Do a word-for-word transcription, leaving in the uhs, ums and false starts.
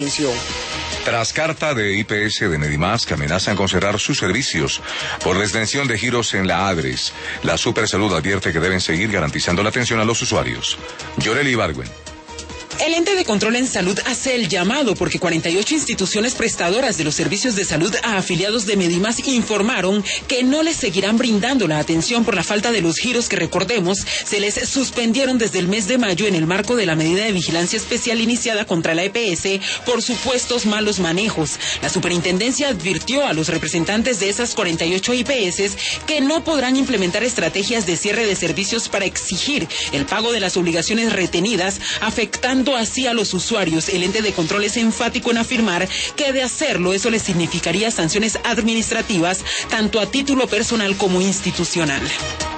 Tras carta de I P S de Medimás que amenazan con cerrar sus servicios por desdención de giros en la ADRES, la Supersalud advierte que deben seguir garantizando la atención a los usuarios. Yoreli Ibargüen. El ente de control en salud hace el llamado porque cuarenta y ocho instituciones prestadoras de los servicios de salud a afiliados de Medimás informaron que no les seguirán brindando la atención por la falta de los giros que, recordemos, se les suspendieron desde el mes de mayo en el marco de la medida de vigilancia especial iniciada contra la E P S por supuestos malos manejos. La superintendencia advirtió a los representantes de esas cuarenta y ocho I P S que no podrán implementar estrategias de cierre de servicios para exigir el pago de las obligaciones retenidas, afectando así a los usuarios. El ente de control es enfático en afirmar que de hacerlo eso les significaría sanciones administrativas tanto a título personal como institucional.